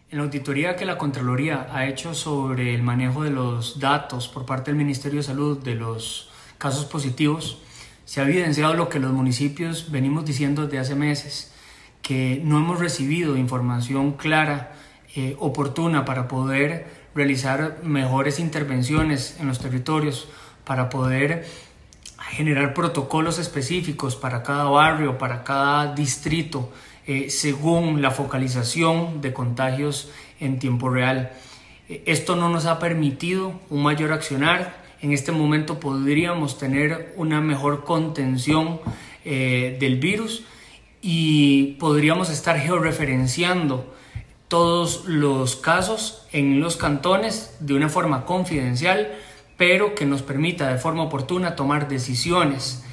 En la auditoría que la Contraloría ha hecho sobre el manejo de los datos por parte del Ministerio de Salud de los casos positivos, se ha evidenciado lo que los municipios venimos diciendo desde hace meses, que no hemos recibido información clara, oportuna para poder realizar mejores intervenciones en los territorios, para poder generar protocolos específicos para cada barrio, para cada distrito, según la focalización de contagios en tiempo real. Esto no nos ha permitido un mayor accionar. En este momento podríamos tener una mejor contención del virus y podríamos estar georreferenciando todos los casos en los cantones de una forma confidencial, pero que nos permita de forma oportuna tomar decisiones